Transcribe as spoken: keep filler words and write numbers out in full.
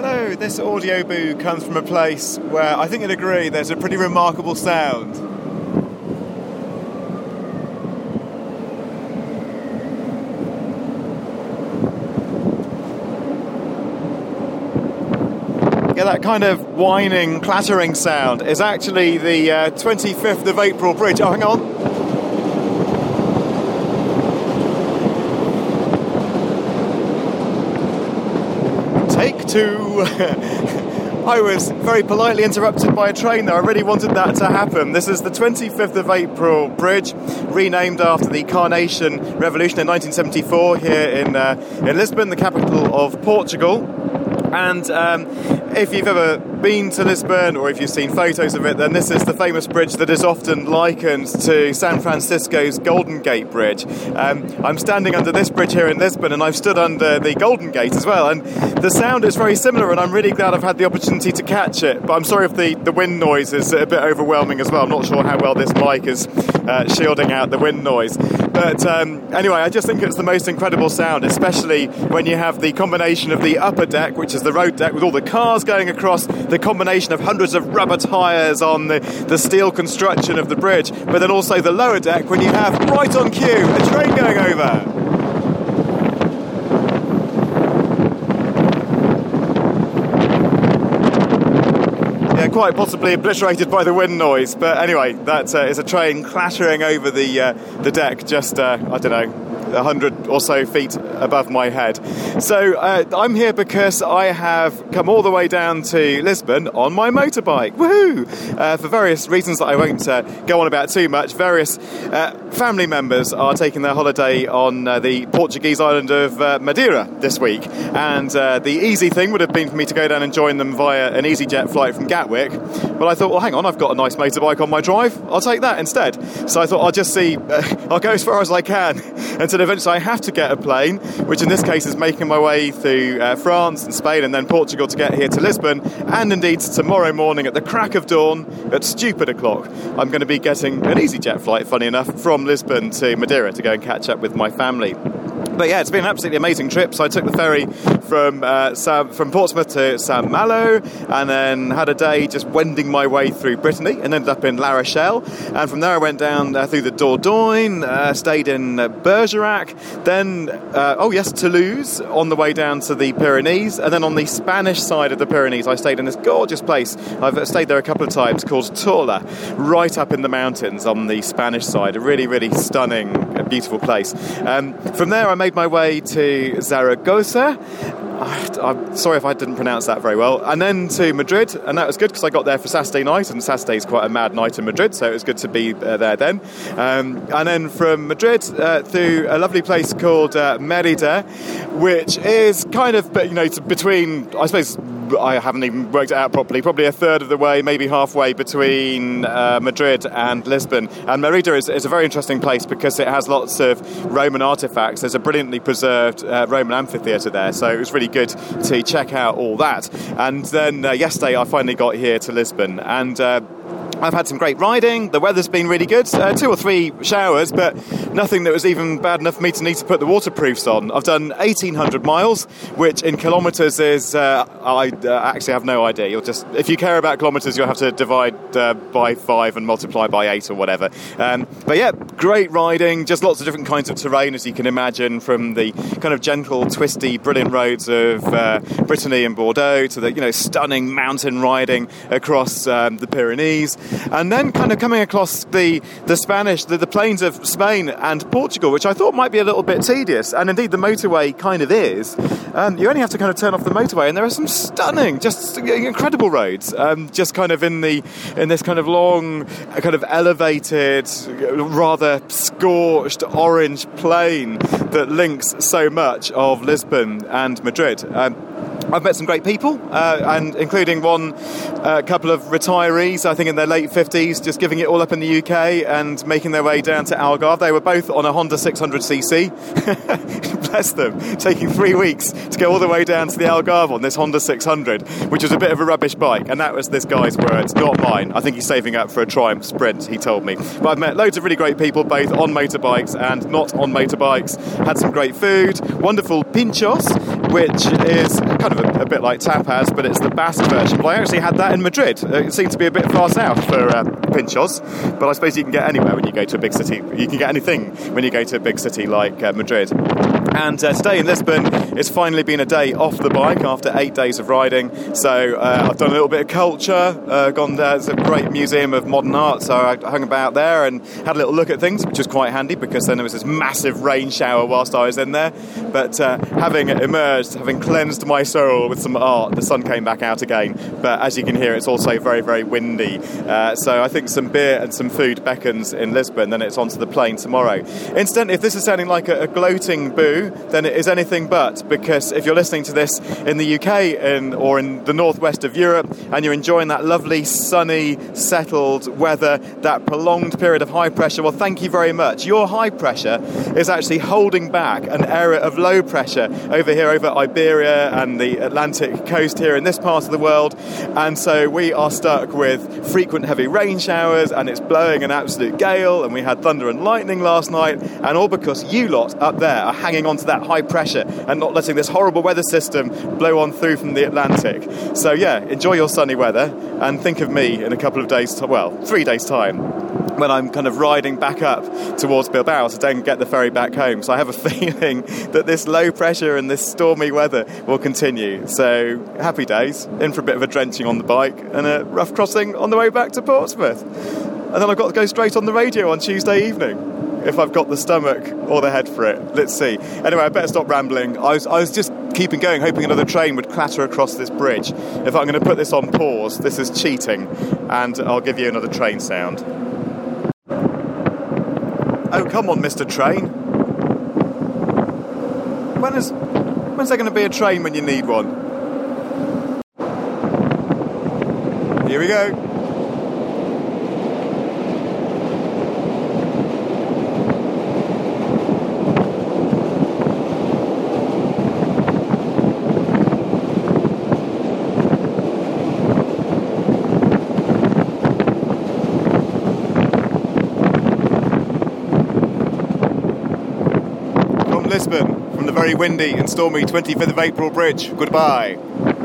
Hello, this audio boo comes from a place where I think you'd agree there's a pretty remarkable sound. Yeah, that kind of whining, clattering sound is actually the uh, twenty-fifth of April bridge. Oh, hang on. Take two. I was very politely interrupted by a train there. I really wanted that to happen. This is the twenty-fifth of April bridge, renamed after the Carnation Revolution in nineteen seventy-four here in, uh, in Lisbon, the capital of Portugal. And um, if you've ever been to Lisbon or if you've seen photos of it, then this is the famous bridge that is often likened to San Francisco's Golden Gate Bridge. Um, I'm standing under this bridge here in Lisbon, and I've stood under the Golden Gate as well, and the sound is very similar, and I'm really glad I've had the opportunity to catch it. But I'm sorry if the, the wind noise is a bit overwhelming as well. I'm not sure how well this mic is uh, shielding out the wind noise. But um, anyway, I just think it's the most incredible sound, especially when you have the combination of the upper deck, which is the road deck, with all the cars going across, the combination of hundreds of rubber tyres on the, the steel construction of the bridge, but then also the lower deck when you have, right on cue, a train going over. Quite possibly obliterated by the wind noise, but anyway, that uh, is a train clattering over the uh, the deck just uh, I don't know a hundred or so feet above my head. So uh, I'm here because I have come all the way down to Lisbon on my motorbike. Woohoo! Uh, for various reasons that I won't uh, go on about too much. Various uh, family members are taking their holiday on uh, the Portuguese island of uh, Madeira this week, and uh, the easy thing would have been for me to go down and join them via an EasyJet flight from Gatwick. But I thought, well, hang on, I've got a nice motorbike on my drive. I'll take that instead. So I thought I'll just see, uh, I'll go as far as I can until eventually I have to get a plane, which in this case is making my way through uh, France and Spain and then Portugal to get here to Lisbon. And indeed, tomorrow morning at the crack of dawn, at stupid o'clock, I'm going to be getting an EasyJet flight, funny enough, from Lisbon to Madeira to go and catch up with my family. But yeah, it's been an absolutely amazing trip. So I took the ferry from uh, Sam, from Portsmouth to Saint Malo, and then had a day just wending my way through Brittany, and ended up in La Rochelle. And from there I went down uh, through the Dordogne, uh, stayed in uh, Bergerac, then, uh, oh yes, Toulouse, on the way down to the Pyrenees. And then on the Spanish side of the Pyrenees, I stayed in this gorgeous place. I've stayed there a couple of times, called Tola, right up in the mountains on the Spanish side. A really, really stunning, beautiful place. Um, from there I made my way to Zaragoza. I'm sorry if I didn't pronounce that very well. And then to Madrid, and that was good because I got there for Saturday night, and Saturday's quite a mad night in Madrid, so it was good to be uh, there then. Um, and then from Madrid uh, through a lovely place called uh, Merida, which is kind of, you know, between, I suppose, I haven't even worked it out properly, probably a third of the way, maybe halfway between uh, Madrid and Lisbon. And Merida is, is a very interesting place because it has lots of Roman artefacts. There's a brilliantly preserved uh, Roman amphitheatre there, so it was really good to check out all that. And then uh, yesterday I finally got here to Lisbon, and uh, I've had some great riding. The weather's been really good. Uh, two or three showers, but nothing that was even bad enough for me to need to put the waterproofs on. I've done eighteen hundred miles, which in kilometres is, uh, I uh, actually have no idea. You'll just, if you care about kilometres, you'll have to divide uh, by five and multiply by eight or whatever. Um, but yeah, great riding. Just lots of different kinds of terrain, as you can imagine, from the kind of gentle, twisty, brilliant roads of uh, Brittany and Bordeaux to the, you know, stunning mountain riding across um, the Pyrenees. And then kind of coming across the, the Spanish, the, the plains of Spain and Portugal, which I thought might be a little bit tedious. And indeed, the motorway kind of is. Um, you only have to kind of turn off the motorway, and there are some stunning, just incredible roads. Um, just kind of in the in this kind of long, kind of elevated, rather scorched orange plain that links so much of Lisbon and Madrid. Um, I've met some great people, uh, and including one uh, couple of retirees, I think in their late fifties, just giving it all up in the U K and making their way down to Algarve. They were both on a Honda six hundred c c. Bless them, taking three weeks to go all the way down to the Algarve on this Honda six hundred, which was a bit of a rubbish bike, and that was this guy's words, not mine. I think he's saving up for a Triumph Sprint, he told me. But I've met loads of really great people, both on motorbikes and not on motorbikes. Had some great food, wonderful pinchos, which is kind of a, a bit like tapas, but it's the Basque version. Well, I actually had that in Madrid. It seemed to be a bit far south for uh, pinchos, but I suppose you can get anywhere when you go to a big city. You can get anything when you go to a big city like uh, Madrid. And uh, today in Lisbon, it's finally been a day off the bike after eight days of riding. So uh, I've done a little bit of culture, uh, gone there. It's a great museum of modern art, so I hung about there and had a little look at things, which was quite handy because then there was this massive rain shower whilst I was in there. But uh, having emerged, having cleansed my soul with some art, the sun came back out again. But as you can hear, it's also very, very windy. Uh, so I think some beer and some food beckons in Lisbon, then it's onto the plane tomorrow. Incidentally, if this is sounding like a, a gloating boo, then it is anything but, because if you're listening to this in the U K in, or in the northwest of Europe and you're enjoying that lovely, sunny, settled weather, that prolonged period of high pressure, well, thank you very much. Your high pressure is actually holding back an area of low pressure over here, over Iberia and the Atlantic coast here in this part of the world. And so we are stuck with frequent heavy rain showers, and it's blowing an absolute gale, and we had thunder and lightning last night, and all because you lot up there are hanging on to that high pressure and not letting this horrible weather system blow on through from the Atlantic. So yeah, enjoy your sunny weather and think of me in a couple of days, well, three days time, when I'm kind of riding back up towards Bilbao to then get the ferry back home. So I have a feeling that this low pressure and this stormy weather will continue. So happy days, in for a bit of a drenching on the bike and a rough crossing on the way back to Portsmouth. And then I've got to go straight on the radio on Tuesday evening, if I've got the stomach or the head for it. Let's see. Anyway, I better stop rambling. I was, I was just keeping going, hoping another train would clatter across this bridge. If I'm going to put this on pause, this is cheating, and I'll give you another train sound. Oh, come on, Mister Train. When is, when's there going to be a train when you need one? Here we go. Lisbon, from the very windy and stormy twenty-fifth of April bridge. Goodbye.